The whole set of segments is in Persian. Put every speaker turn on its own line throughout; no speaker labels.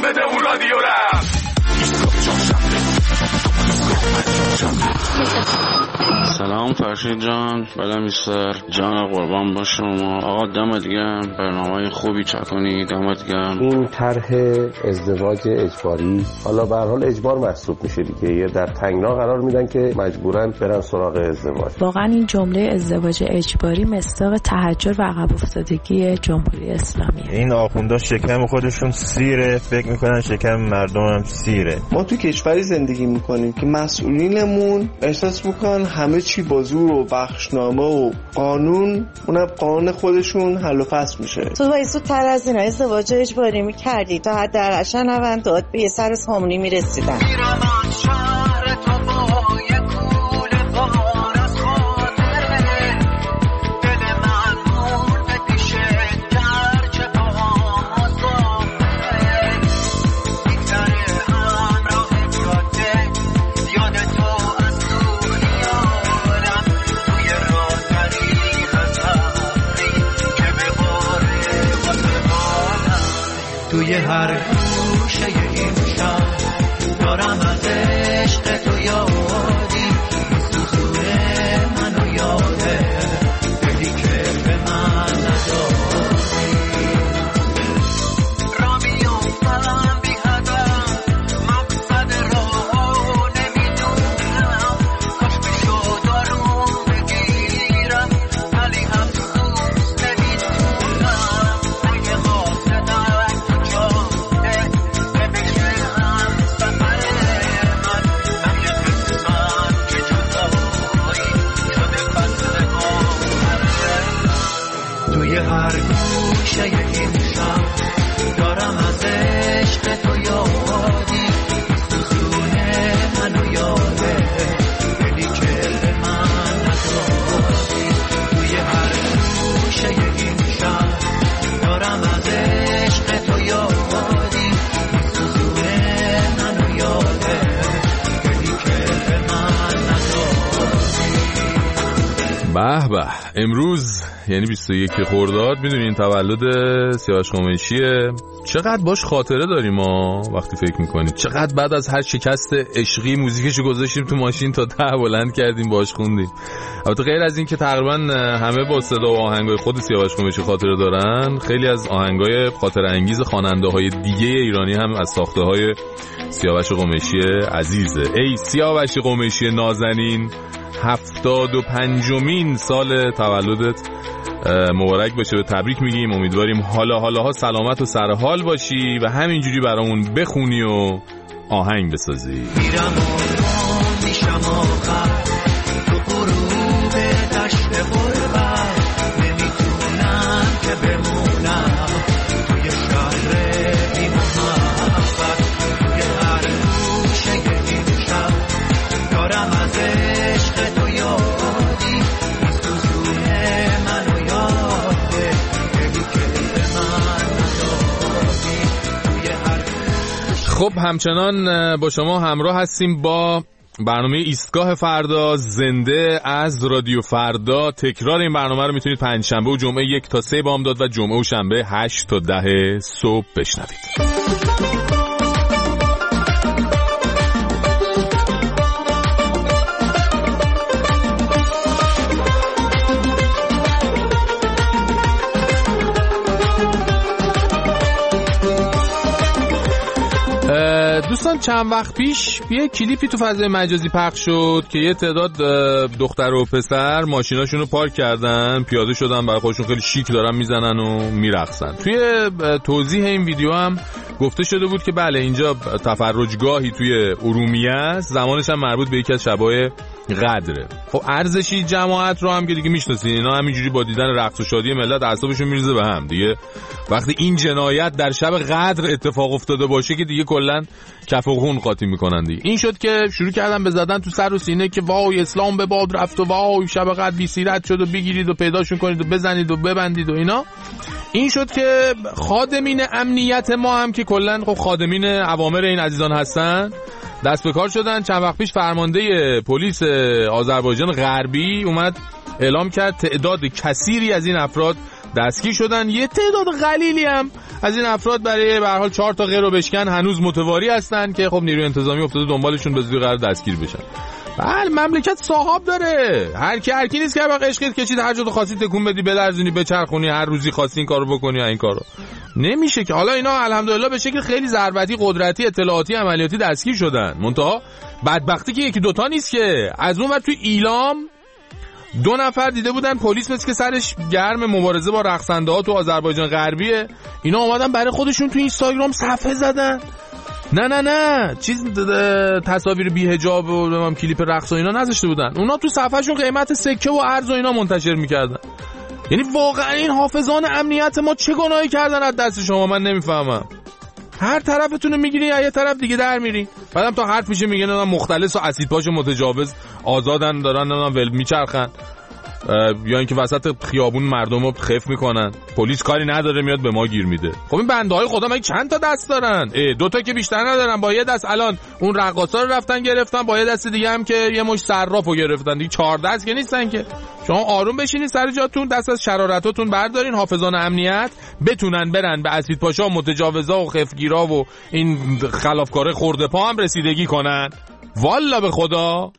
بده اون رادیو رفت.
سلام فرشید جان، بلمیستر جان، قربان با شما. آقا دمت گرم، برنامه خوبی چکنی، دمت گرم.
این طرح ازدواج اجباری حالا به هر حال اجبار محسوب میشه دیگه، یه در تنگنا قرار میدن که مجبورن برن سراغ ازدواج.
واقعا این جمله ازدواج اجباری مصداق تحجر و عقب افتادگی جمهوری اسلامی.
این آخوندا شکم خودشون سیره، فکر میکنن شکم مردم هم سیره.
ما تو کشوری زندگی میکنیم که مسئولینمون احساس میکنن همه چی با زور و بخشنامه و قانون، اونم قانون خودشون حل و فصل میشه.
تو باید زودتر از اینا ازدواج اجباری میکردی تا حداقل شنونده‌ات به یه سر سامونی میرسیدن.
توی هر گوشه این شهر دارم از عشق تو یادی، سوزونه منو یاده دلی که به من ندادی. را بیفتم بی هدف مقصد راهو نمیدونم، کاش میشد دارم بگیرم ولی افسوس نمیدونم. اگه قاصدم توی هر گوشه این شهر دارم از عشق تو یادی، سوزونه منو یاده دلی که به من ندادی. توی هر گوشه این شهر دارم از عشق تو یادی، سوزونه منو یاده دلی که به من ندادی.
به به، امروز یعنی 21 خرداد، میدونین تولد سیاوش قمیشیه. چقدر باش خاطره داریم ما وقتی فکر میکنید، چقدر بعد از هر شکست عشقی موزیکشو گذاشتیم تو ماشین تا ته بلند کردیم باش خوندیم. البته غیر از این که تقریبا همه با صدا و آهنگای خود سیاوش قمیشی خاطره دارن، خیلی از آهنگای خاطره انگیز خواننده‌های دیگه ایرانی هم از ساخته‌های سیاوش قمیشی عزیزه. ای سیاوش قمیشی نازنین، 75مین سال تولدت مبارک باشه، به تبریک میگیم. امیدواریم حالا سلامت و سرحال باشی و همینجوری برامون بخونی و آهنگ بسازی.
میرم و میشم آخر تو غروب دشت غربت، نمیتونم که بمونم توی شهر بی محبت. توی هر گوشه این شهر دارم از عشق تو یادی، سوزونه منو یاده دلی که به من ندادی. توی هر
خب همچنان با شما همراه هستیم با برنامه ایستگاه فردا، زنده از رادیو فردا. تکرار این برنامه رو میتونید پنجشنبه و جمعه 1 تا 3 بامداد و جمعه و شنبه 8 تا 10 صبح بشنوید. دوستان چند وقت پیش یه کلیپی تو فضای مجازی پخش شد که یه تعداد دختر و پسر ماشیناشون رو پارک کردن، پیاده شدن، برای خودشون خیلی شیک دارن میزنن و میرقصن. توی توضیح این ویدیو هم گفته شده بود که بله اینجا تفرجگاهی توی ارومیه است، زمانش هم مربوط به یکی از شبای قدره. خب ارزشی جماعت رو هم که دیگه میشناسین، اینا همینجوری با دیدن رقص و شادی ملت اعصابشون میریزه به هم دیگه. وقتی این جنایت در شب قدر اتفاق افتاده باشه که دیگه کلا کف و خون قاطی میکنن دیگه. این شد که شروع کردن به زدن تو سر و سینه که وای اسلام به باد رفت و وای شب قدر بی سیرت شد و بگیرید و پیداشون کنید و بزنید و ببندید و اینا. این شد که خادمین امنیت ما هم که کلا خب خادمین اوامر این عزیزان هستن دست به کار شدن. چند وقت پیش فرمانده پلیس آذربایجان غربی اومد اعلام کرد تعداد کثیری از این افراد دستگیر شدن. یه تعداد قلیلی هم از این افراد برای به هر حال 4 تا غیر و بشکن هنوز متواری هستن که خب نیروی انتظامی افتاده دنبالشون به زودی قرار دستگیر بشن. بله مملکت صاحب داره، هر کی نیست که با عشقت کشید هر جا تو خواستی تکون بدی بلرزونی بچرخونی هر روزی خواستی این کارو بکنی این کارو نمیشه که. حالا اینا الحمدلله به شکل خیلی ضربتی قدرتی اطلاعاتی عملیاتی دستگیر شدن، منتها بدبختی که یکی دوتا نیست که. از اون ور توی ایلام 2 نفر دیده بودن پلیس مثل که سرش گرم مبارزه با رقصنده ها تو آذربایجان غربیه، اینا اومدن برای خودشون تو اینستاگرام صفحه زدن. نه چیز تصاویر بی حجاب و کلیپ رقص و اینا نذاشته بودن، اونا تو صفحهشون قیمت سکه و ارز و اینا منتشر میکردن. یعنی واقعا این حافظان امنیت ما چه گناهی کردن از دست شما؟ من نمیفهمم. هر طرفتونو میگیری یا یه طرف دیگه در میری. بعدم تا حرف میشه میگن مختلس و اسید پاش متجاوز آزادن دارن ول میچرخن، یا اینکه وسط خیابون مردمو خف میکنن، پلیس کاری نداره میاد به ما گیر میده. خب این بنده های خدا مگه چند تا دست دارن؟ 2 تا که بیشتر ندارن. با یه دست الان اون رقاصا رو رفتن گرفتن، با یه دست دیگه هم که یه مش صرافو گرفتن، دیگه 4 دست که نیستن که. شما آروم بشینید سر جاتون، دست از شرارتاتون بردارین، حافظان امنیت بتونن برن به اسید پاشا متجاوزا و خفگیرا و این خلافکاره خورده پا هم رسیدگی کنن. والا به خدا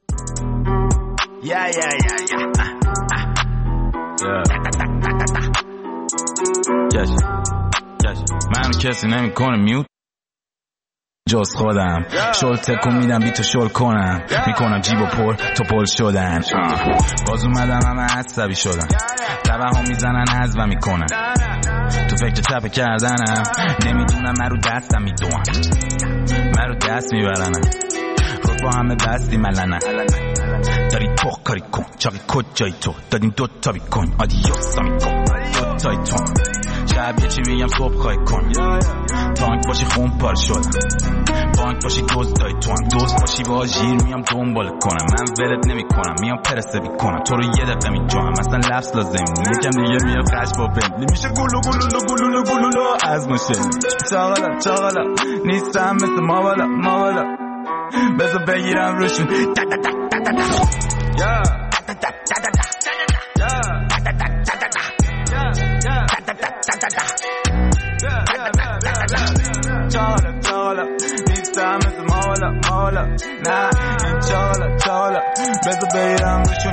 من کسی نمیکنه میوت جز خودم، شل تکون میدم بی تو شل کنم، میکنم جیب و پر تو پل شدن. باز اومدم همه عصبی شدن، تبه ها میزنن حذف میکنن، تو فکر چپه کردنم، نمیدونم من رو دستم میدونم، من رو دست میبرنم، رود با همه بستی ملنه، داری تو کاری کن چاقی کجایی تو دادیم 2 تا بیکن آدیوسا میکن 2 تای تو شب یه چی میگم صبح خواهی کن، تانک باشی خون پار شدم، بانک باشی دزدای تو هم دوست باشی با جیر میام دنبال کنم، من ولت نمی کنم میام پرسه بی کنم، تو رو یه دقیقه می جوام مثلا لفظ لازم یکم دیگه میام خش با بند میشه گلولو از مشن چاقالا نیستم مثل ما بالا بذار بگیرم روشون چاقالا نیستم مثل ما بالا نه این چاقالا بذار بگیرم روشون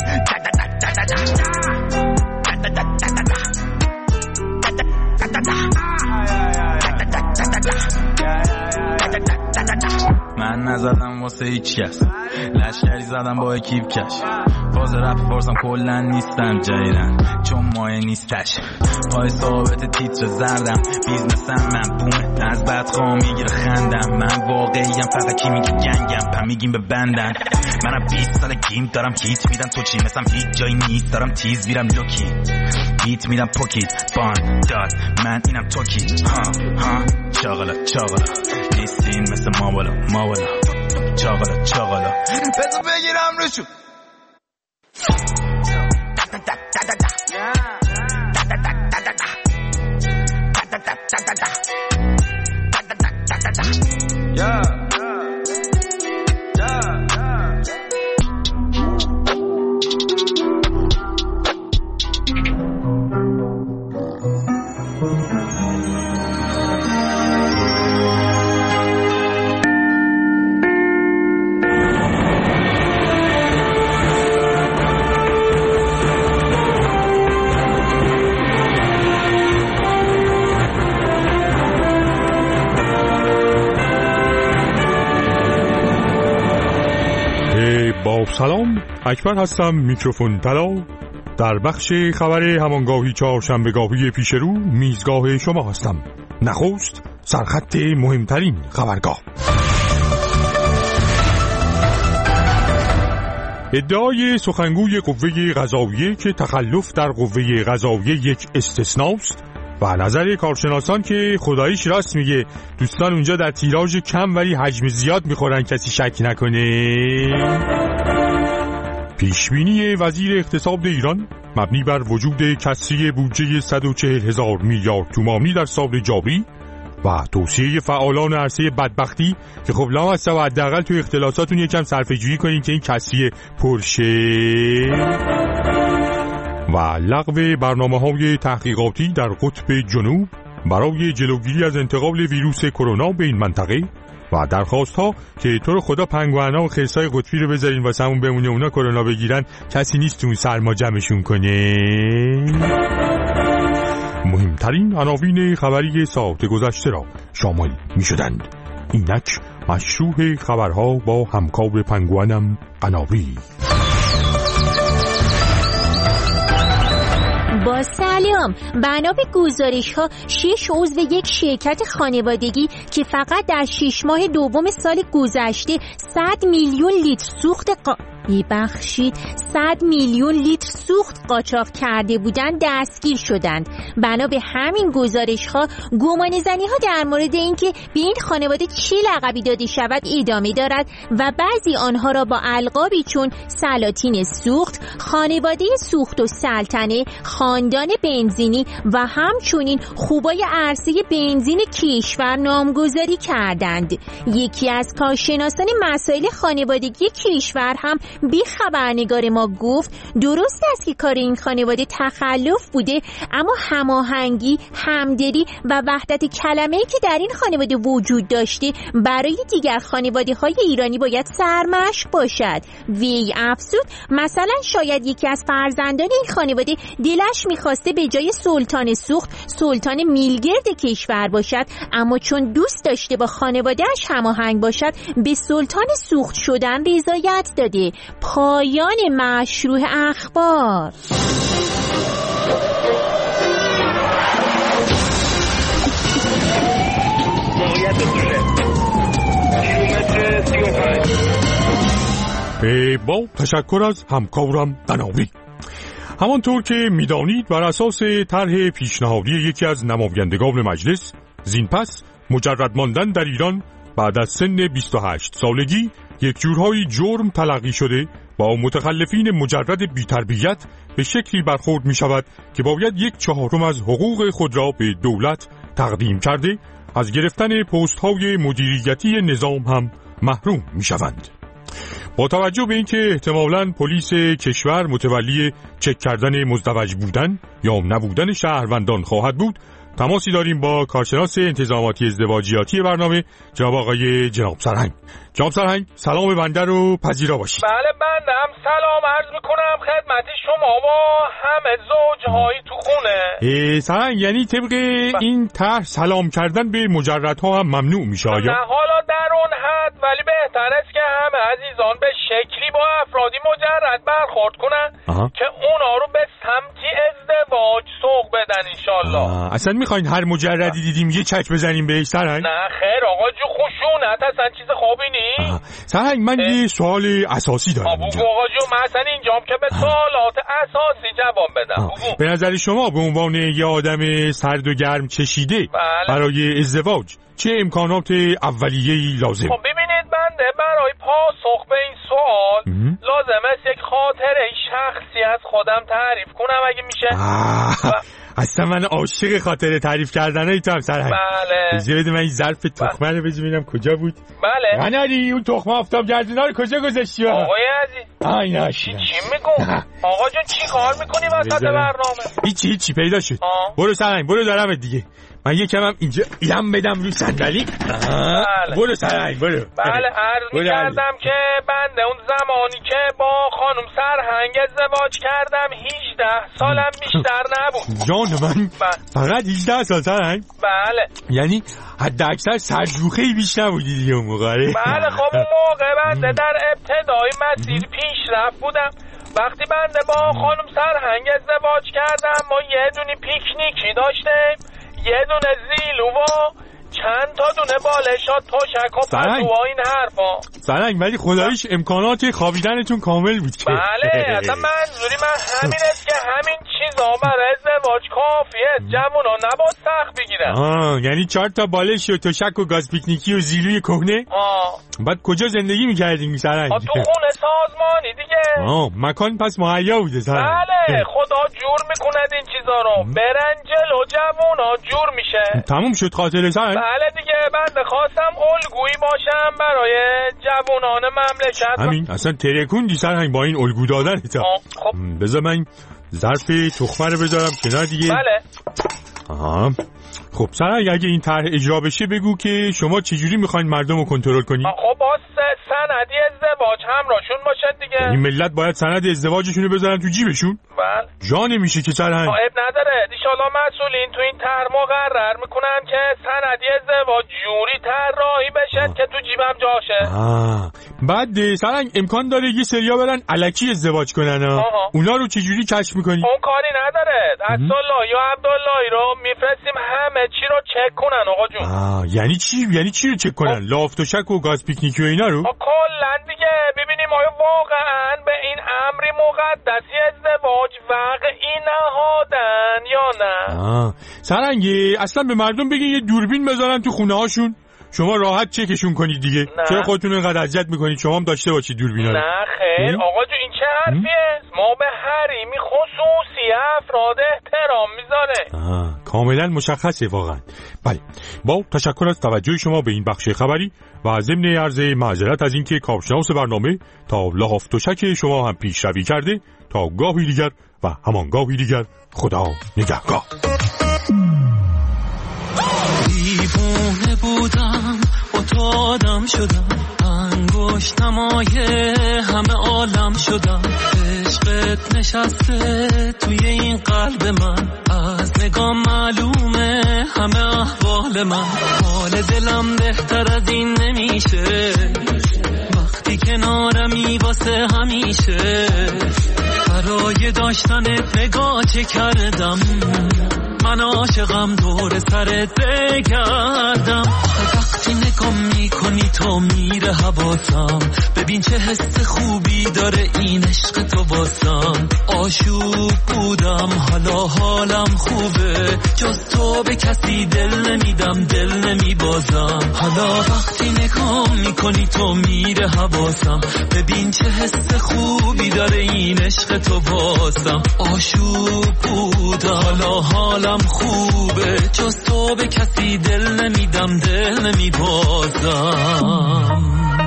من نزدم واسه هیچ کس، لشکری زدم با اکیب کش، فاز رپ فارسم کلن نیستم جدیدن چون مایه نیستش، پای ثابت تیتر زردم، بیزنسم من بومه از بدخواه میگیره خندم، من واقعیم فقط کی میگه گنگم پم میگیم به بندن، منم 20 سال گیم دارم هیت میدم تو چی مثلا هیچ جایی نیست دارم تیز میرم لوکی هیت میدم پوکیت بان داد من اینم توکی ها چاقالا نیستین مثل ما بالا چاقالا بذار بگیرم روشو
با سلام، اکبر هستم، میکروفون طلا. در بخش خبر همانگاهی چهارشنبهگاهی پیش رو میزگاه شما هستم. نخست سرخط مهمترین خبرگاه. ادعای سخنگوی قوه قضاییه که تخلف در قوه قضاییه یک استثناست و نظر کارشناسان که خداییش راست میگه دوستان اونجا در تیراژ کم ولی حجم زیاد میخورن کسی شک نکنه. پیشبینی وزیر اقتصاد ایران مبنی بر وجود کسری بودجه 140,000 میلیارد تومانی در سال جاری و توصیه فعالان عرصه بدبختی که خب لامصب و حداقل توی اختلاساتون یکم صرفه‌جویی کنین که این کسری پرشه. و لغو برنامه‌های تحقیقاتی در قطب جنوب برای جلوگیری از انتقال ویروس کرونا به این منطقه و درخواست‌ها که تو رو خدا پنگوئنا و خرسای قطبی رو بذارین واسمون بمونه اونا کرونا بگیرن، کسی نیست تو اون سرما جمعشون کنه. مهمترین عناوین خبری ساعت گذشته را شامل می‌شدند. اینک مشروع خبرها با همکار پنگوئنم قناوی.
با سلام، بنا به گزارش‌ها 6 عضو یک شرکت خانوادگی که فقط در 6 ماه دوم سال گذشته 100 میلیون لیتر سوخت 100 میلیون لیتر سوخت قاچاق کرده بودند دستگیر شدند. بنا به همین گزارش‌ها گمانه‌زنی‌ها در مورد اینکه به این خانواده چه لقبی داده شود ادامه دارد و بعضی آنها را با القابی چون سلاطین سوخت، خانواده سوخت و سلطنه، خاندان بنزینی و همچنین خوبای عرصه بنزین کشور نامگذاری کردند. یکی از کارشناسان مسائل خانوادگی کشور هم به خبرنگار ما گفت درست است که کار این خانواده تخلف بوده، اما هماهنگی، همدلی و وحدت کلمه‌ای که در این خانواده وجود داشته برای دیگر خانواده‌های ایرانی باید سرمشق باشد. وی افزود مثلا شاید یکی از فرزندان این خانواده دلش می‌خواسته به جای سلطان سوخت سلطان میلگرد کشور باشد، اما چون دوست داشته با خانواده‌اش هماهنگ باشد به سلطان سوخت شدن رضایت داده. پایان مشروع اخبار.
با تشکر از همکارم قناوی. همانطور که میدانید بر اساس طرح پیشنهادی یکی از نمایندگان مجلس، زین پس مجرد ماندن در ایران بعد از سن 28 سالگی یک جورهای جرم تلقی شده با متخلفین مجرد بی‌تربیت به شکلی برخورد می شود که باید 1/4 از حقوق خود را به دولت تقدیم کرده از گرفتن پست های مدیریتی نظام هم محروم می شوند. با توجه به اینکه احتمالاً پلیس کشور متولی چک کردن مزدوج بودن یا نبودن شهروندان خواهد بود، تماسی داریم با کارشناس انتظاماتی ازدواجیاتی برنامه جناب سرهنگ. جناب سرهنگ، سلام بنده رو پذیرا باشید.
بله، بنده هم سلام عرض میکنم خدمت شما و همه زوجهایی تو خونه.
سرهنگ، یعنی طبق این طرح سلام کردن به مجردها هم ممنوع میشه آیا؟
نه، حالا در اون حد، ولی بهتر است که همه عزیزان به شکلی با افرادی مجرد برخورد کنن که اونا رو به سمتی ازدواج سوق بدن انشالله.
اصلا میخواین هر مجردی دیدیم یه چک بزنیم بهش سرهنگ؟
نه خیر آقا جو، خشونت اصلا چیز خوبی نیست.
سرهنگ، من یه سوال اساسی دارم
اینجا. بگو آقا جو، من اصلا اینجام که به سوالات اساسی جواب بدم. بگو.
به نظر شما به عنوان یه آدم سرد و گرم چشیده برای ازدواج چه امکانات اولیه‌ای لازم؟
خب ببینید بنده برای پاسخ به این سوال لازم است یک خاطره شخصی از خودم تعریف کنم اگه میشه.
اصلا من عاشق خاطره تعریف کردنای تو هم سرهنگ.
بله.
اجازه بده من این ظرف تخمه رو ببینم کجا بود.
بله.
قناری اون تخمه آفتاب گردونا رو کجا گذاشتی؟
آقای عزیز. چی میگم؟ آقا جون چی کار میکنی وسط برنامه؟
هیچی پیدا شد. برو سرهنگ، برو دارم دیگه. من یکم هم اینجا یم بدم روی صندلی. برو سرهنگ برو.
بله، عرض می‌کردم که بنده اون زمانی که با خانم سرهنگ ازدواج کردم 18 سالم بیشتر نبود.
جان من فقط 18 سال سرهنگ؟
بله.
یعنی حد اکثر سرجوخه‌ای بیش نبودی دیگه اون موقع.
بله خب اون موقع بنده در ابتدای مسیر پیشرفت بودم. وقتی بنده با خانم سرهنگ ازدواج کردم ما یه دونه پیکنیکی داشتیم، یه دونه زیلو و چند تا دونه بالشات تشک و پتو و این حرفا.
سرهنگ ولی خداییش امکانات خوابیدنتون کامل بود که.
بله، اصلا منظوری من همین است که همین چیزا برای ازدواج کافیه. جوونا نباید سخت بگیرن.
یعنی 4 تا بالش و تشک و گاز پیکنیکی و زیلوی کهنه. بعد کجا زندگی می‌کردین سرهنگ؟
تو خونه سازمانی دیگه.
مکان پس مهیا بوده سرهنگ.
بله، خدا جور میکند این چیزا رو. برن جلو جوونا جور میشه.
تموم شد خاطره سرهنگ.
بله دیگه، بنده خواستم الگویی باشم برای جوانان مملکت.
همین اصلا ترکوندی سرهنگ با این الگو دادن.
خب
بذار من ظرف تخمه رو بذارم کنار دیگه.
بله.
آها. خب سرنگ اگه این طرح اجرا بشه بگو که شما چجوری میخواین مردم رو کنترل کنید؟
خب با سندی ازدواج همراهشون باشد دیگه.
این ملت باید سند ازدواجشون رو بذارن تو جیبشون؟
بله.
جا نمیشه که سرنگ.
عیب نداره. انشالله مسئولین تو این طرح مقرر میکنن که سندی ازدواج جوری طراحی بشه که تو جیبم جاشه.
بعد سرنگ امکان داره یه سریا برن الکی ازدواج کنن. اونا رو چجوری کشف میکنی؟
اون کاری نداره. عبدالله یا عبداللهی رو میفرستیم همه چی رو چک کنن آقا جون.
یعنی چی؟ یعنی چی رو چک کنن؟ لافت و شک و گاز پیکنیکی و اینا رو؟
کلا دیگه ببینیم آیا واقعا به این امری مقدسی ازدواج واقعی نهادن یا نه.
سرنگی اصلا به مردم بگین یه دوربین بذارن تو خونه هاشون، شما راحت چکشون کنید دیگه. چرا خودتون اینقدر اذیت میکنید؟ شما هم داشته باشید دوربینا رو.
نه خیر آقا جو این چه حرفیه؟ ما به حریمی خصوصی افراد احترام میذاره.
کاملا مشخصه واقعا. بله با تشکر از توجه شما به این بخش خبری و ضمن عرض معذرت از اینکه کارشناس برنامه تا لحاف تشک شما هم پیشروی کرده. تا گاهی دیگر و همان گاهی دیگر خدا نگهدار.
دیوونه بودم با تو آدم شدم، انگشت نمای همه عالم شدم، عشقت نشسته توی این قلب من، از نگاه معلومه همه احوال من، حال دلم بهتر از این نمیشه وقتی کنارمی واسه همیشه، برای داشتنت نگاه چه کردم، من عاشقم دور سرت بگردم، وقتی نگاه میکنی تو میره حواسم، ببین چه حس خوبی داره این عشق تو واسم، آشوب بودم حالا حالم خوبه، جز تو به کسی دل نمیدم دل نمیبازم، حالا وقتی نگاه میکنی تو میره حواسم، ببین چه حس خوبی داره این عشق تو واسم، آشوب بودم حالا حالم خوبه، جز تو به کسی دل نمیدم دل نمیبازم.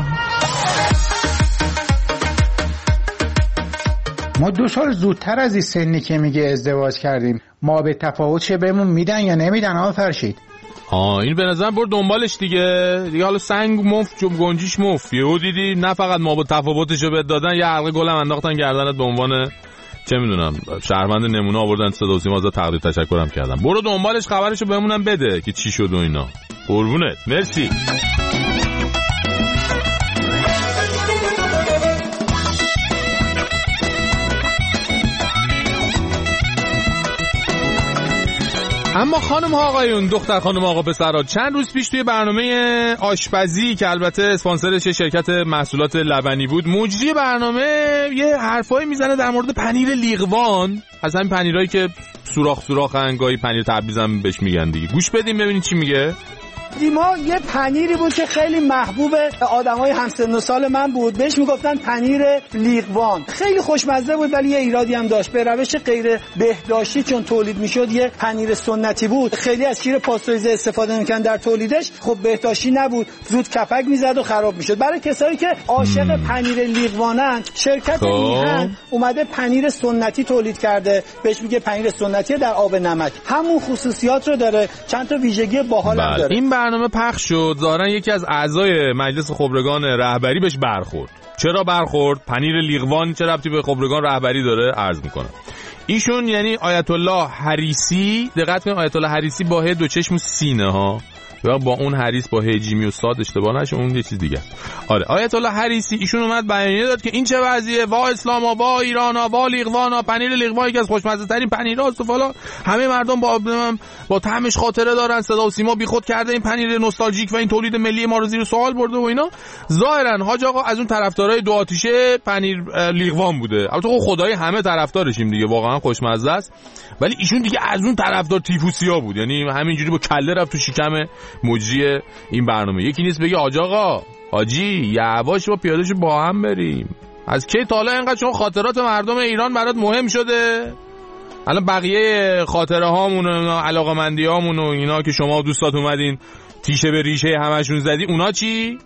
ما 2 سال زودتر از این سنی که میگه ازدواج کردیم، ما به تفاوت چه بهمون میدن یا نمیدن ها فرشید؟
این به نظر برو دنبالش دیگه حالا سنگ مفت گنجیش مفت. یهو دیدی نه فقط ما با تفاوتشو بهت دادن، یه حلقه گلم انداختن گردنت به عنوان چه میدونم شهروند نمونه آوردن صدا و سیما ازت تقدیر تشکرم کردم. برو دنبالش خبرشو بهمونم بده که چی شد و اینا. قربونت مرسی. اما خانم ها آقایون، دختر خانم آقا پسرها، چند روز پیش توی برنامه آشپزی که البته اسپانسرش شرکت محصولات لبنی بود، مجری برنامه یه حرفایی میزنه در مورد پنیر لیغوان، از همین پنیرایی که سوراخ سوراخ انگایی پنیر تبریزم بهش میگن دیگه. گوش بدیم ببینید چی میگه.
ما یه پنیری بود که خیلی محبوب آدمای همسن و سال من بود، بهش میگفتن پنیر لیغوان، خیلی خوشمزه بود ولی یه ایرادی هم داشت، به روش غیر بهداشتی چون تولید میشد، یه پنیر سنتی بود، خیلی از شیر پاستوریزه استفاده میکردن در تولیدش، خب بهداشتی نبود، زود کپک میزد و خراب میشد. برای کسایی که عاشق پنیر لیغوانن، شرکت میهن اومده پنیر سنتی تولید کرده، بهش میگه پنیر سنتی در آب نمک، همون خصوصیات رو داره، چند تا ویژگی باحال هم داره.
این برنامه پخش شد، ظاهرا یکی از اعضای مجلس خبرگان رهبری بهش برخورد. چرا برخورد؟ پنیر لیغوان چه ربطی به خبرگان رهبری داره؟ عرض میکنم. ایشون یعنی آیت الله حریسی، دقت کنید آیت الله حریسی با ه 2 چشم و سینه ها، یا با اون حریص با ه جیمی و صاد اشتباه نشه، اون یه چیز دیگه. آره آیت الله حریسی ایشون اومد بیانیه داد که این چه وضعیه، وا اسلاما، وا ایرانا، وا لیغوانا، پنیر لیغوان یکی از خوشمزه ترین پنیراست و فلان، همه مردم با طعمش خاطره دارن، صدا و سیما بیخود کرده این پنیر نوستالژیک و این تولید ملی ما رو زیر سوال برده و اینا. ظاهرا حاج آقا از اون طرفدارای 2 آتیشه پنیر لیغوان بوده. البته خدای همه طرفدارشیم دیگه، واقعا خوشمزه است، ولی ایشون دیگه از اون طرفدار تیفوسیا بود، یعنی همینجوری با کله رفت تو شکم مجری این برنامه. یکی نیست بگه آج آقا حاجی یواش با پیادهشو با هم بریم. از کی تا حالا اینقدر شما خاطرات مردم ایران برات مهم شده؟ الان بقیه خاطره هامون و علاقمندی هامون و اینا که شما دوستات اومدین تیشه به ریشه همشون زدی، اونا چی؟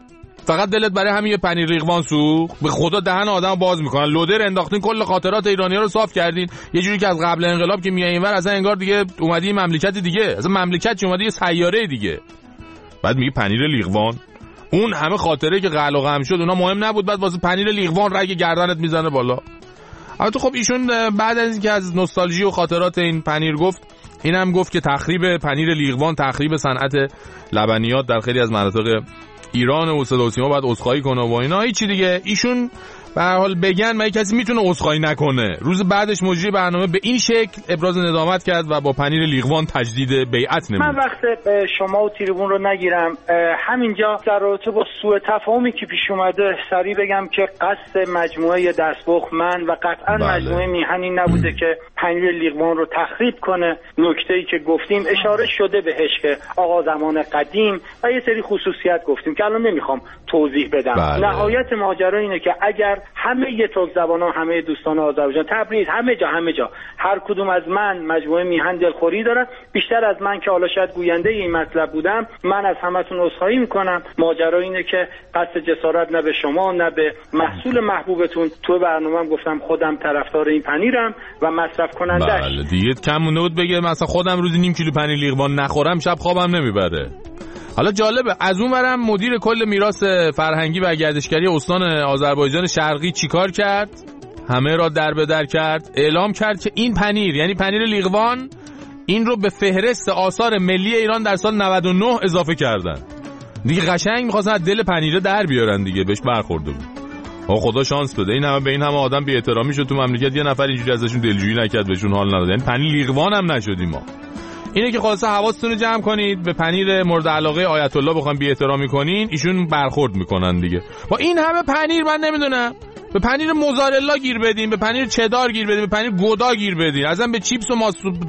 فقط دلت برای همین یه پنیر لیقوان سوخت؟ به خدا دهن آدم باز میکنن. لودر انداختین کل خاطرات ایرانی‌ها رو صاف کردین، یه جوری که از قبل انقلاب که میای اینور اصلا انگار دیگه اومدی مملکت دیگه، اصلا مملکت چه اومدی یه سیاره دیگه. بعد میگی پنیر لیقوان، اون همه خاطره که قلق و غم شد اونا مهم نبود، بعد واسه پنیر لیقوان رگ گردنت میزنه بالا. البته خب ایشون بعد از اینکه از نوستالژی و خاطرات این پنیر گفت، اینم گفت که تخریب پنیر لیقوان تخریب صنعت لبنیات در خیلی از مناطق ایران و صدا و سیما باید عذرخواهی کنه و اینا. هیچی دیگه ایشون به هر حال بگن مگه کسی میتونه عذرخواهی نکنه. روز بعدش مجری برنامه به این شکل ابراز ندامت کرد و با پنیر لیقوان تجدید بیعت نمود.
من وقت شما و تریبون رو نگیرم، همینجا در رابطه با سوء تفاهمی که پیش اومده سریع بگم که قصد مجموعه دستبخ من و قطعا مجموعه میهن این نبوده که پنیر لیقوان رو تخریب کنه. نکته‌ای که گفتیم اشاره شده بهش که آقا زمان قدیم و یه سری خصوصیت گفتیم که الان نمیخوام توضیح بدم. نهایت ماجرا اینه که اگر همه ترک زبانان، همه دوستان آذربایجان، تبریز، همه جا هر کدوم از من مجموعه میهن دلخوری دارن، بیشتر از من که حالا شاید گوینده این مطلب بودم، من از همتون عذرخواهی میکنم. ماجرا اینه که قصد جسارت نه به شما نه به محصول محبوبتون. تو برنامه‌ام گفتم خودم طرفدار این پنیرم و مصرف کنندش.
بله دیگه کم مونده بود بگه مثلا خودم روزی نیم کیلو پنیر لیقوان نخورم شب خوابم نمیبره. حالا جالبه از اون ورم مدیر کل میراث فرهنگی و گردشگری استان آذربایجان شرقی چیکار کرد؟ همه را در به در کرد، اعلام کرد که این پنیر یعنی پنیر لیقوان این رو به فهرست آثار ملی ایران در سال 99 اضافه کردن. دیگه قشنگ می‌خواستن از دل پنیره در بیارن دیگه، بهش برخورده بود. خدا شانس بده این همه به این همه آدم بی احترامی شد تو مملکت، یه نفر اینجوری ازشون دلجویی نکرد، بهشون حال نداد. یعنی پنیر لیقوان هم نشدیم ما. اینه که خلاصه حواستون رو جمع کنید، به پنیر مورد علاقه آیت الله بخوام بی احترامی کنین ایشون برخورد میکنن دیگه. با این همه پنیر من نمیدونم به پنیر موزارلا گیر بدین، به پنیر چدار گیر بدین، به پنیر گودا گیر بدین، ازم به چیپس و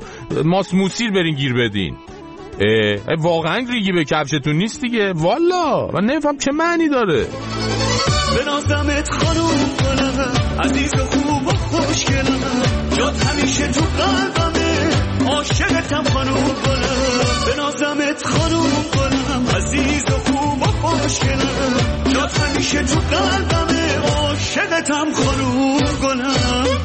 ماس موسیل برین گیر بدین. واقعا ریگی به کفشتون نیست دیگه. والا من نمیفهم چه معنی داره.
بنازمت خانوم گلم، عزیز و خوب و خوشگلم، جات همیشه تو قلبمه، عاشقتم خانوم گلم. بنازمت خانوم گلم، عزیز و خوب و خوشگلم، جات همیشه تو قلبمه، عاشقتم خانوم گلم.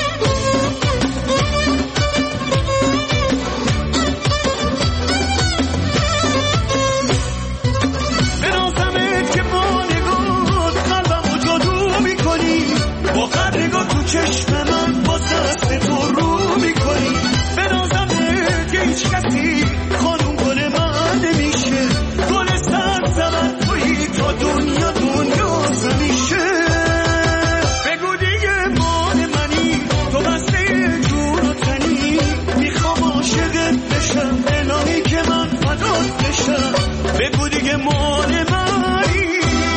چشم من با دست تو رو میکنی، بنازمت که هیچ کسی خانوم گل من نمیشه، گل سرزمن تویی تا دنیا میشه. بگو دیگه مال منی، تو بسته جون و تنی، میخوام عاشقت بشم الهی که من فدات بشم. بگو دیگه مال منی،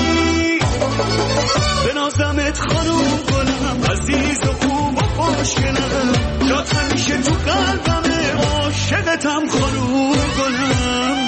بنازمت خانوم گلم، عزیز و خوب و خوشگلم، جات همیشه تو قلبمه، عاشقتم خانوم گلم.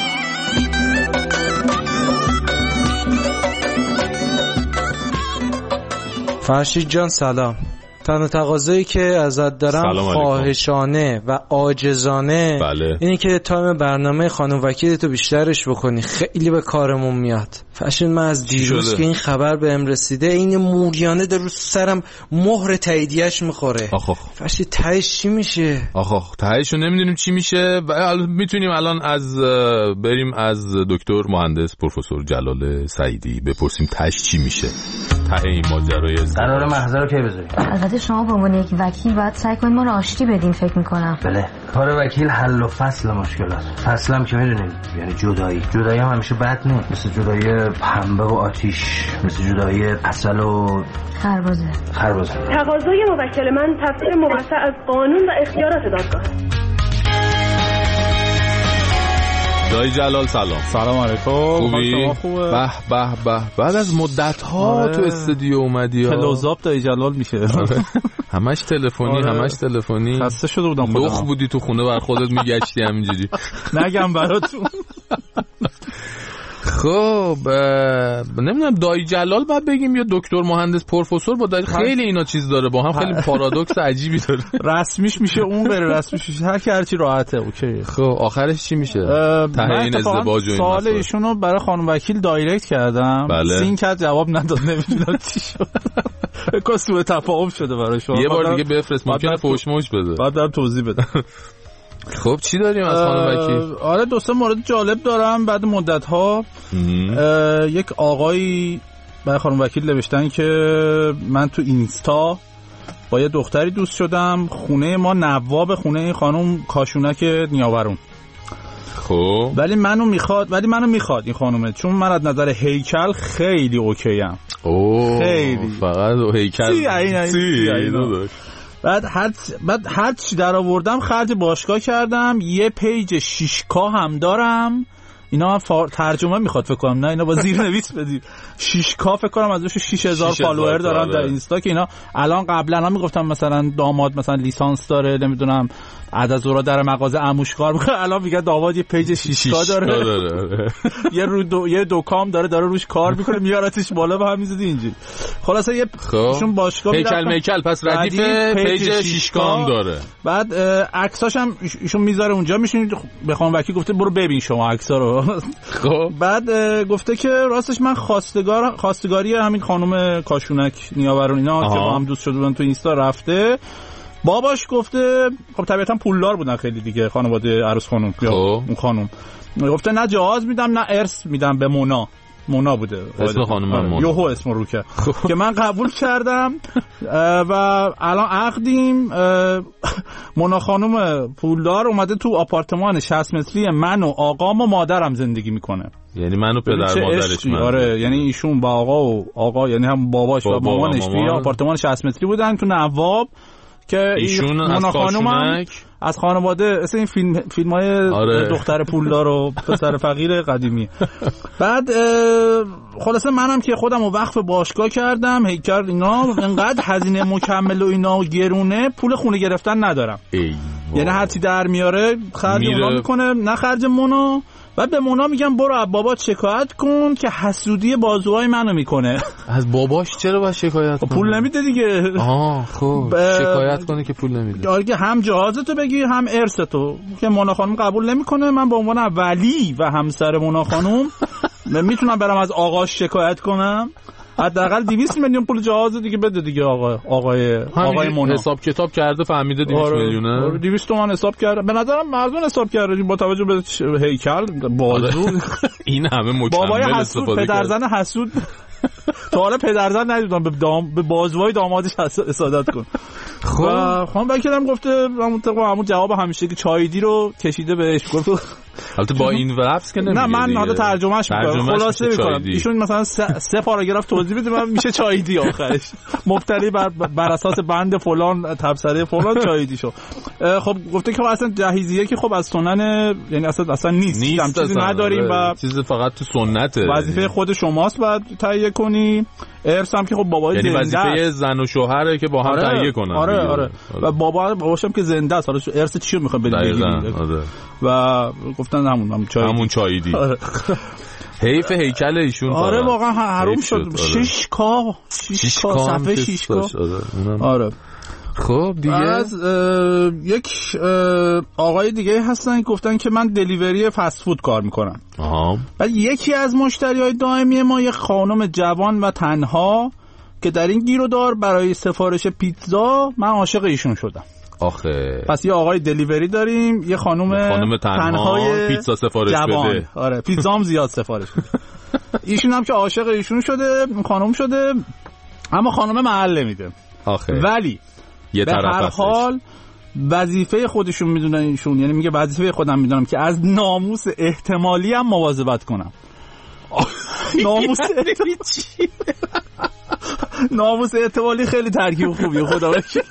فرشید جان سلام. تنها تقاضایی که ازت دارم خواهشانه و عاجزانه اینه که تایم برنامه خانم وکیل تو بیشترش بکنی، خیلی به کارمون میاد. فرشید من از دیروز که این خبر بهم رسیده این موریانه در رو سرم مهر تاییدیه‌اش میخوره. فرشید تهش چی میشه؟
تهش رو نمیدونیم چی میشه. میتونیم الان بریم از دکتر مهندس پروفسور جلال سعیدی بپرسیم تهش چی میشه. ته این ماجرای
قرار محضر رو کی بذاریم؟ البته شما به عنوان یک وکیل باید سعی کنید ما رو آشتی بدین فکر میکنم. بله کار وکیل حل و فصل مشکلات. فصل هم که میدونید یعنی جدایی هم همیشه بد نیست، مثل جدایی پنبه و آتیش، مثل جدایی عسل و خربزه.
تقاضای موکل من تفسیر موسع از قانون و اختیارات دادگاه.
دایی جلال سلام
علیکم.
خوبی؟ به بعد از مدت ها تو استودیو اومدی ها.
کلوزآپ دایی جلال میشه.
همش تلفنی
خسته شده بودم خودم.
لخ بودی تو خونه بر خودت میگشتی همینجوری.
نگم براتون.
خب نمیدونم دایی جلال باید بگیم یا دکتر مهندس پروفسور با دایی خیلی اینا چیز داره با هم خیلی پارادوکس عجیبی داره.
رسمیش میشه اون بره رسمیش میشه هر کی هرچی راحته اوکی.
خب آخرش چی میشه؟ تعیین ازدواج و این
سوال ایشونو برای خانم وکیل دایرکت کردم. سین کرد جواب نداد نمیدونم چی شد. بگو سوء تفاهم شده برای شما.
یه بار دیگه بفرست ممکنه فوش موش بده.
بعد برام توضیح بده.
خب چی داریم از خانم وکیل؟
آره دوستا مورد جالب دارم. بعد مدت ها یک آقایی برای خانم وکیل نوشتن که من تو اینستا با یه دختری دوست شدم، خونه ما نواب خونه این خانم کاشونک نیاورون.
خب
ولی منو میخواد این خانومه، چون من از نظر هیکل خیلی اوکی ام. خیلی
فقط هیکل
بعد هر چی در آوردم خرج باشگاه کردم. یه پیج 6K هم دارم. اینا ترجمه میخواد فکر کنم، نه اینا با زیرنویس بدید. 6K فکر کنم ازش 6000 فالوور دارم در اینستا که اینا الان قبلا هم میگفتم مثلا داماد مثلا لیسانس داره نمیدونم عدد زورا در مغازه عموش کار میکنه، الان میگه داماد یه پیج 6K داره. یه دکام داره روش کار میکنه میارتش بالا و همینجوری اینجوری. خلاصه یه ایشون باشگاه
میکل پس ردیف پیج 6K هم داره.
بعد عکساش هم ایشون میذاره اونجا، میشینید بخوام وکیل گفته برو ببین شما عکسا رو.
خب
بعد گفته که راستش من خواستگاری همین خانم کاشونک نیاورون اینا که با هم دوست شده بودن تو اینستا رفته. باباش گفته خب طبیعتا پولدار بودن خیلی دیگه خانواده عروس خانم یا اون خانم، گفته نه جواز میدم نه ارث میدم به مونا بوده
اسم خانم مونا،
یوهو اسم رو که من قبول کردم و الان عقدیم. مونا خانم پولدار اومده تو آپارتمان 60 متری من و آقام و مادرم زندگی میکنه.
یعنی من و پدر مادرش من.
آره یعنی ایشون با آقا یعنی هم باباش و مامانش توی آپارتمان 60 متری بودن تو نواب که
ایشون
مونا خانم از خانواده اصلا این فیلم‌های دختر پولدار و پسر فقیر قدیمی. بعد خلاصه منم که خودمو وقف باشگاه کردم هیکل اینا انقدر هزینه مکمل و اینا گرونه پول خونه گرفتن ندارم. یعنی هرچی در میاره خرج اونا میکنه نه خرج مونا. بعد به مونا میگم برو از بابات شکایت کن که حسودی بازوهای منو میکنه.
از باباش چرا باید شکایت کنه؟
پول نمیده دیگه.
خب شکایت کنه که پول نمیده.
آره هم جهازتو بگیر هم ارثتو که مونا خانم قبول نمیکنه. من به عنوان ولی و همسر مونا خانم میتونم برم از آقاش شکایت کنم. حداقل 200 میلیون پول جهاز دیگه بده دیگه آقای مونا.
حساب کتاب کرده فهمیده 200 میلیونه.
200 تومن حساب کرده. به نظرم مردون حساب کرده با توجه به هیکل بازو.
این همه مکمل استفاده کرد.
پدرزن حسود تا حالا پدرزن ندیدم به بازوهای دامادش حسادت کن. خب خانم وکیلم گفته همون جواب همیشه که چایدی رو کشیده بهش گفت.
البته با این لفظ که نمیگه.
نه من حالا ترجمهش میکنم خلاصه میکنم. ایشون مثلا 3 پاراگراف توضیح بده من میشه چایدی آخرش مبتنی بر اساس بند فلان تبصره فلان چایدی شو. خب گفته که اصلا جهیزیه که خب از سنن یعنی اصلا نیست چیزی نداریم و
چیز فقط تو سنته.
وظیفه خود شماست بعد تهیه کنی. ارث هم که خب بابای
یعنی
زنده
وظیفه زن و شوهره که با هم تهیه کنن.
آره. و باباش هم که زنده است. حالا ارث چی رو میخواد بگیری؟ و گفتن همون
چایدی. حیف هیکل ایشون.
آره واقعا حروم شد. 6K صفحه 6K. آره
خب دیگه
از یک آقای دیگه هستن گفتن که من دلیوری فست فود کار میکنم. بعد یکی از مشتریای دائمی ما یک خانم جوان و تنها که در این گیر و دار برای سفارش پیتزا من عاشق ایشون شدم.
آخه
پس یه آقای دلیوری داریم یه خانم
تنهای پیتزا سفارش
جوان.
بده.
آره پیتزا هم زیاد سفارش بده. ایشون هم که عاشق ایشون شده خانم شده اما خانم محل نمیده.
آخه
ولی
به
هر حال وظیفه خودشون میدونن ایشون، یعنی میگه وظیفه خودم میدونم که از ناموس احتمالی هم مواظبت کنم. ناموس احتمالی خیلی ترکیب خوبیه خدا وکیل.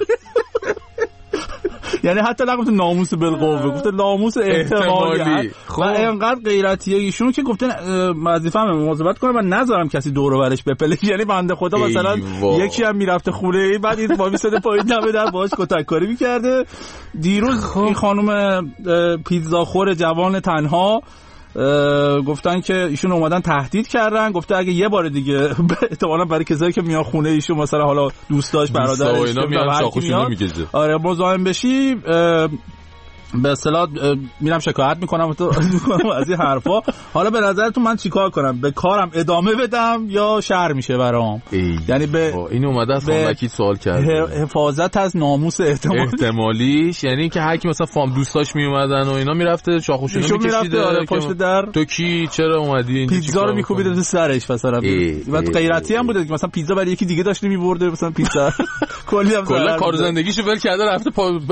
یعنی حتی نگفت ناموس بالقوه گفت ناموس احتمالی. و اینقدر غیرتیه ایشون که گفته وظیفه‌م مواظبت کنم و نذارم کسی دور و برش بپله. یعنی بنده خدا مثلا یکی هم میرفته خونه بعد این با میساده پایین دمه در باهاش کتککاری میکرده. دیروز این خانم پیتزا خور جوان تنها گفتن که ایشون اومدن تهدید کردن، گفته اگه یه بار دیگه احتمالاً برای کسایی که میان خونه ایشون مثلا حالا دوستاش برادرش
اینا میان چاقوشونو میکشه،
آره مزاحم بشی به اصطلاح میرم شکایت میکنم از این حرفا. حالا به نظرتون من چیکار کنم؟ به کارم ادامه بدم یا شر میشه برام؟
یعنی به این اومده از خانوکی سوال کرده،
حفاظت از ناموس
احتمالیش یعنی که هر کی مثلا فام دوستاش میومدن و اینا میرفته چاقوشونو میکشیده
آره پشت در،
تو کی چرا اومدی
پیتزا رو میکوبید تو سرش مثلا. بعد غیرتی هم بوده که مثلا پیتزا برای یکی دیگه داشت میبرده مثلا پیتزا کلا
کار زندگیشو ول کرده رفته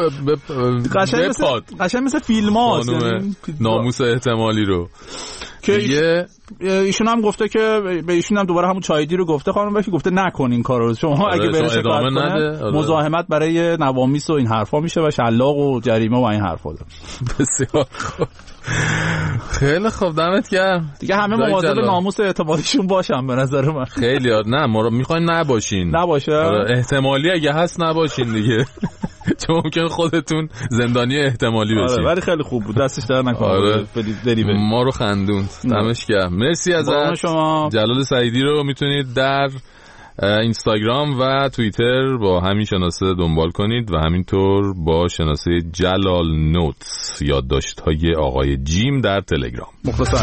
قشنگ مثل فیلم‌ها
ناموس احتمالی رو
که ایشون هم گفته که به ایشون هم دوباره همون چایدی رو گفته خانم وکی گفته نکن این کارو شما اگه بهش ادامه نده مزاحمت برای نوامیس و این حرفا میشه و شلاق و جریمه و این حرفا.
بسیار خوب، خیلی خوب، دمت گرم.
دیگه همه مواظب ناموس اعتمادشون باشن به نظر من.
خیلی نه ما رو میخواین نباشین،
نباشه
احتمالی اگه هست نباشین دیگه چون ممکن خودتون زندانی احتمالی بشین.
آره ولی خیلی خوب بود، دستش در نکنه.
آره ما رو خندوند، دمش گرم. مرسی ازت
شما.
جلال سعیدی رو میتونید در اینستاگرام و توییتر با همین شناسه دنبال کنید و همینطور با شناسه جلال نوتس یادداشت‌های آقای جیم در تلگرام.
مخلصم.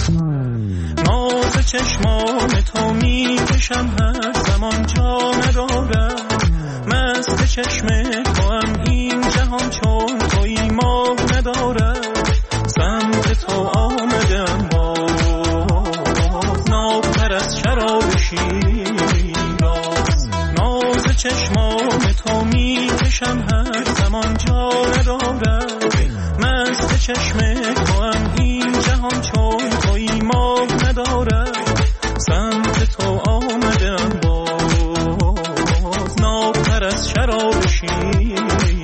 ناز چشمان تو میکشم هر زمان جا ندارم، مست چشم تو هم این جهان چون توی ما ندارم، سمت تو آمدم باز نابتر از شراب شیراز، ناز چشمان تو میکشم هر زمان جا ندارم، مست چشم تو هم این جهان چون توی ما ندارم، سمت تو آمدم باز نابتر از شراب شیراز.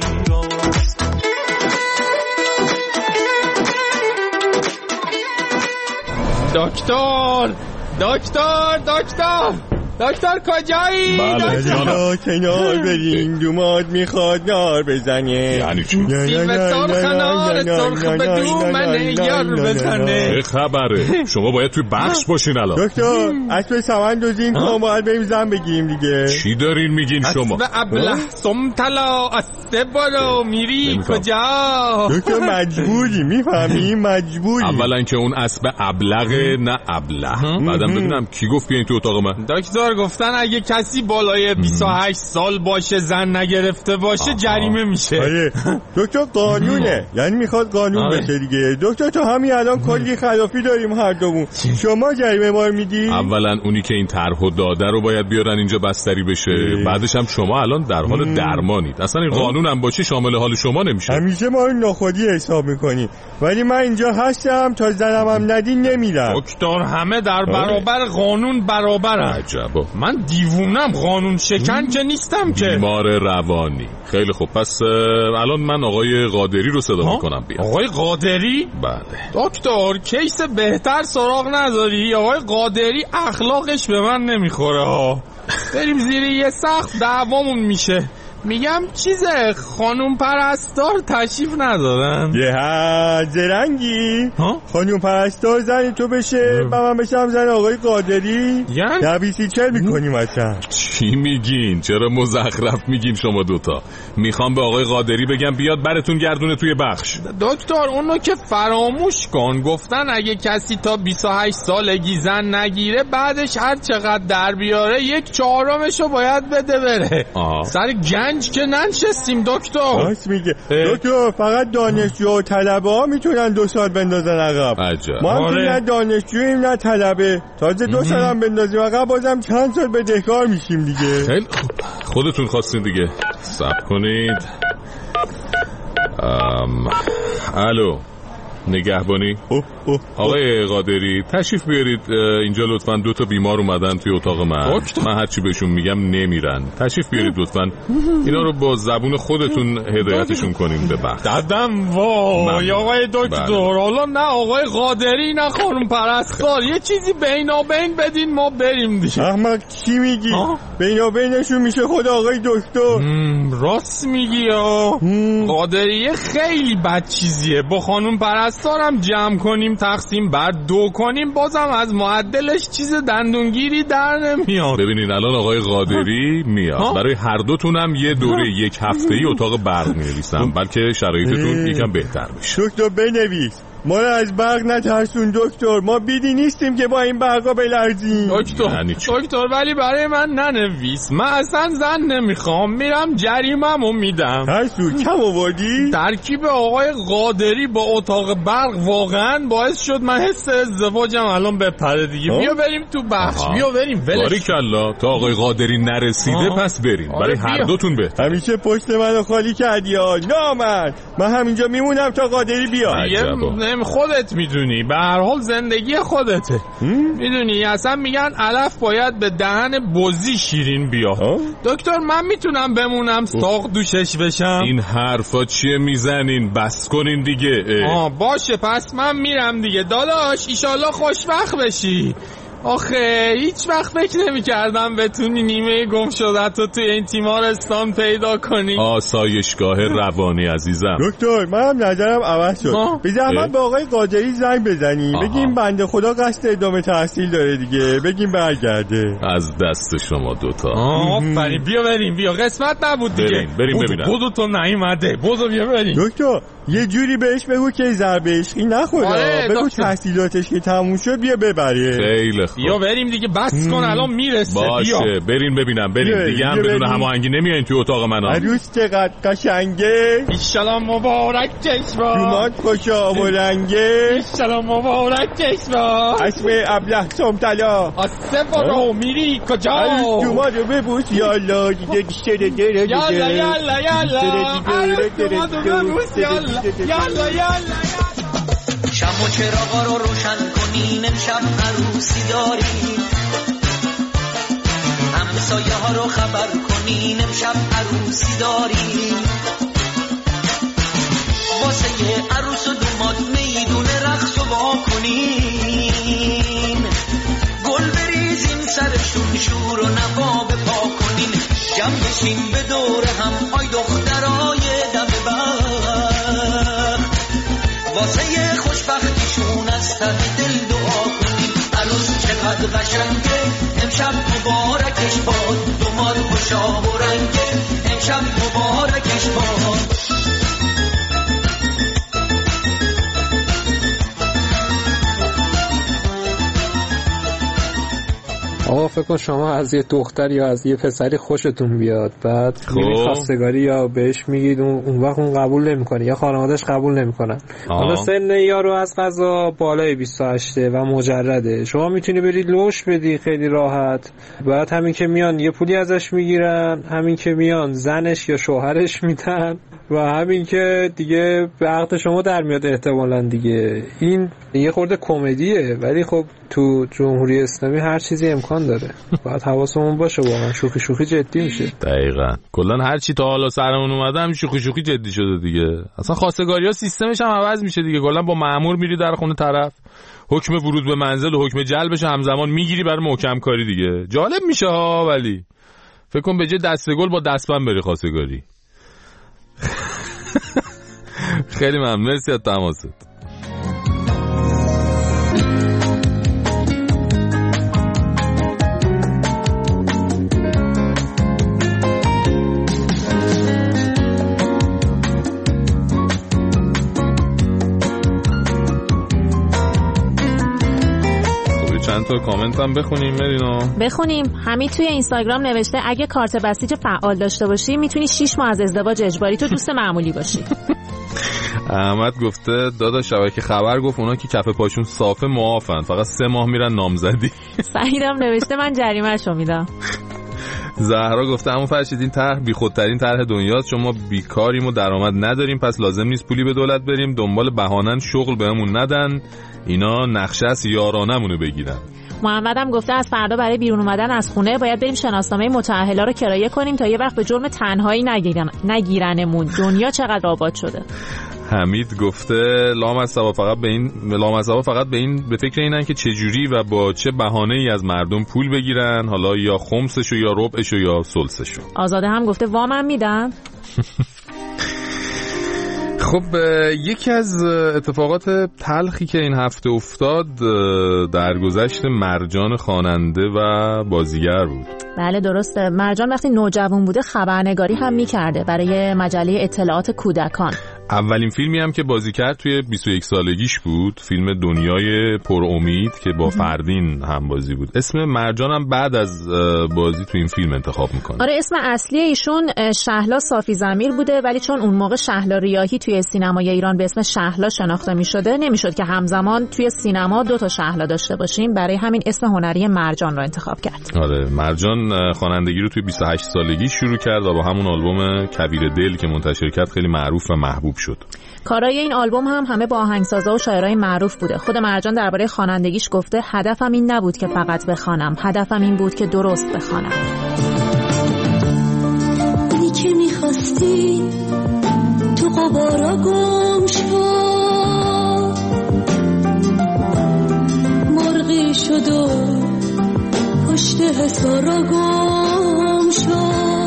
دکتر کجایی؟
بله کنار بریم دوماد میخواد نار بزنه.
یعنی چی؟
سیلوستر خنار سرخ به دومن یار بزنه.
خبره شما باید توی بخش باشین الان.
دکتر اسب سمن دوزین کن باید بریم زن بگیریم دیگه.
چی دارین میگین شما؟
اسب ابله سمتلا اسب بالو میری کجا؟
دکتر مجبوری میفهمی مجبوری.
اولا که اون اسب ابلغه نه ابله. بعدم ببینم کی گفت بیاین تو اتاق من.
دکتر گفتن اگه کسی بالای 28 سال باشه زن نگرفته باشه جریمه میشه.
آره دکتر قانونه یعنی میخواد قانون بشه دیگه. دکتر تو همین الان کلی خلافی داریم هر دومون، شما جریمه ما میدی؟
اولا اونی که این طرحو داده رو باید بیارن اینجا بستری بشه، بعدش هم شما الان در حال درمانید، اصلا این قانون هم باشه شامل حال شما نمیشه.
همیشه ما این ناخودی حساب میکنی ولی من اینجا هستم تا زنم هم ندی نمیرم.
دکتر همه در برابر قانون برابرن.
عجبا
من دیوونم قانون شکن که نیستم که.
بیمار روانی. خیلی خوب پس الان من آقای قادری رو صدا میکنم بیاد.
آقای قادری؟
بله.
دکتر کیس بهتر سراغ نداری؟ آقای قادری اخلاقش به من نمیخوره ها. بریم زیر یه سقف دعوامون میشه. میگم چیزه خانوم پرستار تشریف ندارن.
یه زرنگی خانوم پرستار زنی تو بشه و من بشم زن آقای قادری
یعنی؟
نبیسی چل میکنیم اصلا.
چی میگین؟ چرا مزخرف میگین شما دوتا؟ میخوام به آقای قادری بگم بیاد براتون گردونه توی بخش.
دکتر اونو که فراموش کن، گفتن اگه کسی تا 28 سالگی زن نگیره بعدش هر چقدر در بیاره 1/4 باید بده بره. سر گنج که ننشستیم دکتر.
راست میگه دکتر، فقط دانشجو و طلبه ها میتونن 2 سال بندازن عقب. ما هم نه دانشجوییم نه طلبه، تازه 2 سال هم بندازیم عقب بازم چند سال بدهکار میشیم دیگه.
خیلی خودتون خواستین دیگه. صبر کنید. الو نگهبانی. آقای قادری تشریف بیارید اینجا لطفاً 2 تا بیمار اومدن توی اتاق من هرچی بهشون میگم نمیرن. تشریف بیارید لطفاً اینا رو با زبون خودتون هدایتشون کنیم به بخش.
دادم وای آقای دکتر. حالا نه آقای قادری نه خانم پرستار، یه چیزی بینابین بدین ما بریم دیگه.
احمد چی میگی؟ بینابینشون میشه خود آقای دکتر.
راست میگی قادری خیلی بد چیزیه، با خانم پرستار
دستارم جمع کنیم تقسیم بر 2 کنیم بازم از معدلش چیز دندونگیری در نمیاد.
ببینید الان آقای قادری میاد برای هر دوتونم یه دوره 1 هفته‌ای اتاق برق می‌نویسم بلکه شرایطتون یکم بهتر بشه.
دکتر بنویس. ما رو از برق نترسون دکتر، ما بیدی نیستیم که با این برقا بلرزیم.
دکتر ولی برای من ننویس، من اصلا زن نمیخوام، میرم جریمه‌مو میدم.
ترسون کم آوردی؟
ترکیب آقای قادری با اتاق برق واقعا باعث شد من حس ازدواجم الان بپره دیگه. بیا بریم تو بخش. بیا بریم.
باریکلا تا آقای قادری نرسیده پس بریم. برای هر دوتون به.
همیشه پشت منو خالی کردی ها نامرد. من همینجا میمونم تا قادری بیاد.
خودت میدونی، به هر حال زندگی خودته. میدونی اصلا میگن علف باید به دهن بزی شیرین بیاد. دکتر من میتونم بمونم ساق دوشش بشم؟
این حرفا چیه میزنین؟ بس کنین دیگه.
باشه پس من میرم دیگه داداش، ایشالله خوشبخت بشی. آخه هیچ وقت فکر نمی کردم بتونی نیمه گم شده تو توی این تیمارستان پیدا کنی.
آسایشگاه روانی عزیزم.
دکتر منم نظرم عوض شد. بی زحمت به آقای قادری زنگ بزنیم بگیم بنده خدا قصد ادامه تحصیل داره دیگه، بگیم برگرده.
از دست شما دوتا.
آفرین. بیا بریم. بیا قسمت نبود دیگه.
بریم ببینم.
بودو تو نیومده. بودو بیا بریم.
دکتر یه جوری بهش بگو که ضربه عشقی نخوره. بگو تحصیلاتش که تموم شد بیا ببره.
خیلی خوب.
بیا بریم دیگه، بس کن الان میرسه.
باشه بیا. بریم ببینم. بریم دیگه هم بدون هماهنگی نمیاین توی اتاق من.
عروس چقدر قشنگه.
ایشالله مبارک چشما.
دومات خوشا و رنگه.
ایشالله مبارک چشما.
اسم ابله سمتلا.
آسه برو میری کجا؟
عروس دومات رو ببوس یالا دیگه گشته دره
یالا یالا یالا. عروس دومات رو ببوس یالا یالا یالا.
شم و چراغا رو روشن کنین امشب عروسی داریم، همسایه ها رو خبر کنین امشب عروسی داریم، واسه یه عروس و دوماد میدون رقص و وا کنین، گل بریزین سرشون شور و نوا بپا کنین، جمع بشین به دور هم آی دخترای دم بخت، واسه خوشبختیشون از ته دل دعا کنیم، عروس چقدر قشنگه امشب مبارکش باد، دوماد خوشا و رنگه امشب مبارکش باد.
آقا فکر کن شما از یه دختر یا از یه پسری خوشتون بیاد، بعد میرید خواستگاری یا بهش میگید، اون وقت اون قبول نمیکنه یا خانواده‌اش قبول نمیکنن. حالا سن یارو از قضا بالای 28 و مجرده، شما میتونی بری لوش بدی خیلی راحت، بعد همین که میان یه پولی ازش میگیرن، همین که میان زنش یا شوهرش میدن و همین که دیگه به عقد شما در میاد احتمالاً دیگه. این یه خورده کمدیه ولی خب تو جمهوری اسلامی هر چیزی امکان داره. باید حواسمون باشه، واقعا شوخی شوخی جدی میشه.
دقیقاً. کلا هر چی تا حالا سرمون اومده هم شوخی شوخی جدی شده دیگه. اصلا خواستگاری‌ها سیستمش هم عوض میشه دیگه. کلا با مأمور میری در خونه طرف، حکم ورود به منزل و حکم جلبش همزمان میگیری برای محکم کاری دیگه. جالب میشه ها، ولی فکر کن به جای دستگل با دستبند بری خواستگاری. خیلی ممنون، مرسی از تماست. چند تا کامنت هم بخونیم مرینا.
بخونیم. همین توی اینستاگرام نوشته اگه کارت بسیج فعال داشته باشی میتونی 6 ماه از ازدواج اجباری تو دوست معمولی باشی.
احمد گفته دادا شبکه خبر گفت اونا که کف پاشون صافه معافن، فقط 3 ماه میرن نامزدی.
سعیدم نوشته من جریمه‌شو میدم.
زهرا گفته عمو فرشید این طرح بیخودترین طرح دنیاست، چون ما بیکاریم و درآمد نداریم، پس لازم نیست پولی به دولت بریم دنبال بهانن شغل بهمون ندن، اینا نقشه است یارانمونو بگیرن.
محمدم گفته از فردا برای بیرون اومدن از خونه باید بریم شناسنامه متأهلا رو کرایه کنیم تا یه وقت به جرم تنهایی نگیرنمون. دنیا چقدر آباد شده.
حمید گفته لامصبا فقط به فکر اینن که چجوری و با چه بهانه‌ای از مردم پول بگیرن، حالا یا خمسشو یا ربعشو یا ثلثشو.
آزاده هم گفته وامم میدن.
خب یکی از اتفاقات تلخی که این هفته افتاد درگذشت مرجان خواننده و بازیگر بود.
بله درسته. مرجان وقتی نوجوان بوده خبرنگاری هم میکرده برای مجله اطلاعات کودکان.
اولین فیلمی هم که بازی کرد توی 21 سالگیش بود، فیلم دنیای پر امید که با فردین هم بازی بود. اسم مرجان هم بعد از بازی توی این فیلم انتخاب میکنه.
آره اسم اصلی ایشون شهلا صافی ضمیر بوده، ولی چون اون موقع شهلا ریاحی توی سینمای ایران به اسم شهلا شناخته میشده، نمیشد که همزمان توی سینما 2 شهلا داشته باشیم، برای همین اسم هنری مرجان رو انتخاب کرد.
آره مرجان خوانندگی رو توی 28 سالگی شروع کرد و با همون آلبوم کبیر دل که منتشر کرد خیلی معروف و محبوب شد.
کارای این آلبوم هم همه با آهنگسازا و شاعرای معروف بوده. خود مرجان درباره خوانندگیش گفته هدفم این نبود که فقط بخوانم، هدفم این بود که درست بخوانم.
اونی که می‌خواستی تو غبارا گم شد، مرغی شد و پشت حصارا گم شد.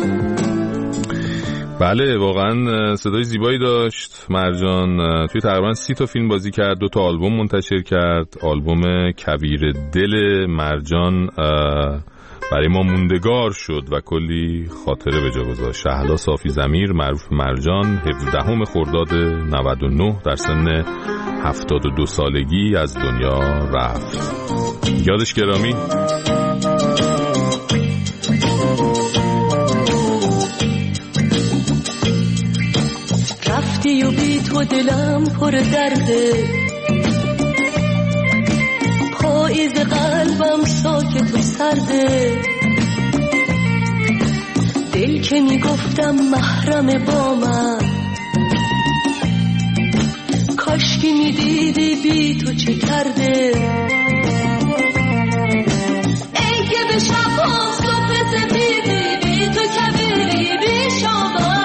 بله واقعا صدای زیبایی داشت مرجان. توی تقریبا 30 فیلم بازی کرد، 2 آلبوم منتشر کرد. آلبوم کبیر دل مرجان برای ما موندگار شد و کلی خاطره به جا گذاشت. شهلا صافی ضمیر معروف مرجان 17 خرداد 99 در سن 72 سالگی از دنیا رفت. یادش گرامی.
رفتی و بی تو دلم پر درده، پاییز قلبم ساکت و سرده، دل که میگفتم محرم با من، کاشکی میدیدی بی تو چه کرده. ای که به شبها صبح سفیدی بی تو کبیری بی شما،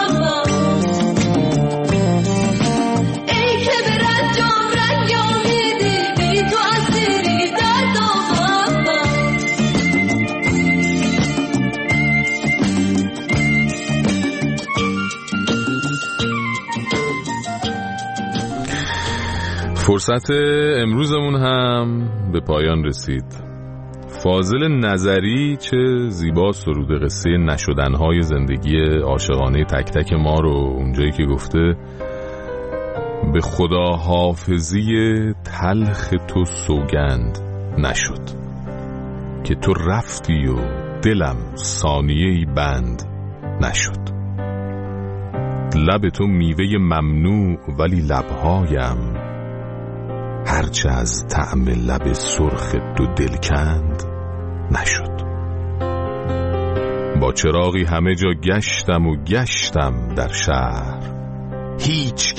فرصت امروزمون هم به پایان رسید. فاضل نظری چه زیبا سروده قصه نشدنهای زندگی عاشقانه تک تک ما رو اونجایی که گفته به خدا حافظی تلخ تو سوگند نشد که تو رفتی و دلم ثانیه‌ای بند نشد. لب تو میوه ممنوع ولی لبهایم هرچه از طعم لب سرخ تو دل کند نشد. با چراغی همه جا گشتم و گشتم در شهر، هیچ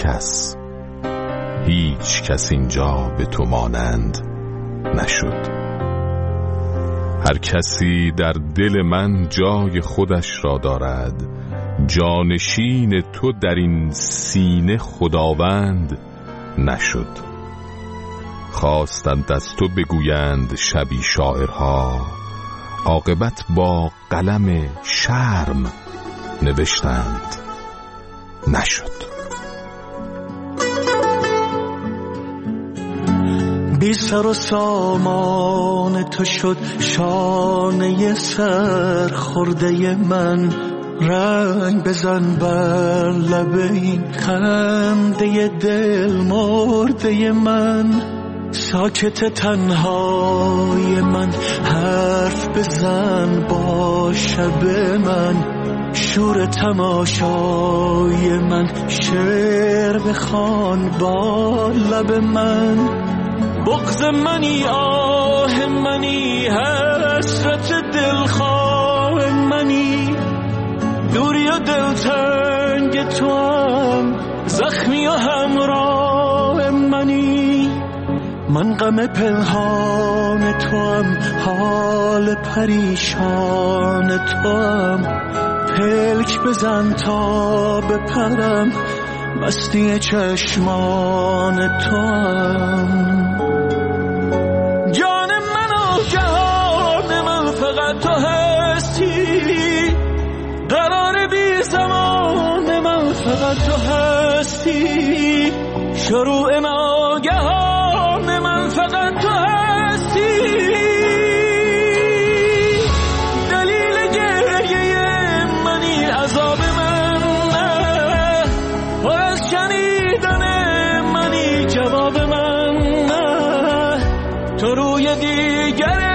کس اینجا به تو مانند نشد. هر کسی در دل من جای خودش را دارد، جانشین تو در این سینه خداوند نشد. خواستند از تو بگویند شبی شاعرها، عاقبت با قلم شرم نوشتند نشد.
بی سر و سامان تو شد شانه سر خورده من، رنگ بزن بر لب این خنده دل مرده من. ساکت تنهای من حرف بزن با شب من، شور تماشای من شعر بخوان با لب من. بغض منی آه منی حسرت دلخواه منی، دوری و دلتنگ تو هم زخمی و همراه منی. من غم پنهان تو هم حال پریشان تو هم، پلک بزن تا بپرم مستی چشمان تو هم. جان من و جهان من فقط تو هستی، قرار بی زمان من فقط تو هستی. هستی، شروع ناگهان من فقط تو هستی. دلیل گریه منی، عذاب من نه، پر از شنیدن منی، جواب من نه. تو روی دیگر